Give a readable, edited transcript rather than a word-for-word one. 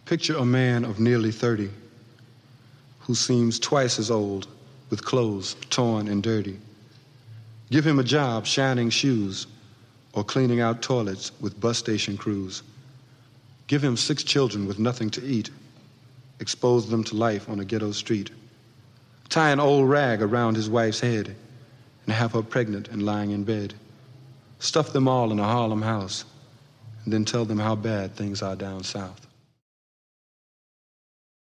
Picture a man of nearly 30 who seems twice as old with clothes torn and dirty. Give him a job shining shoes or cleaning out toilets with bus station crews. Give him 6 children with nothing to eat. Expose them to life on a ghetto street. Tie an old rag around his wife's head and have her pregnant and lying in bed. Stuff them all in a Harlem house and then tell them how bad things are down south.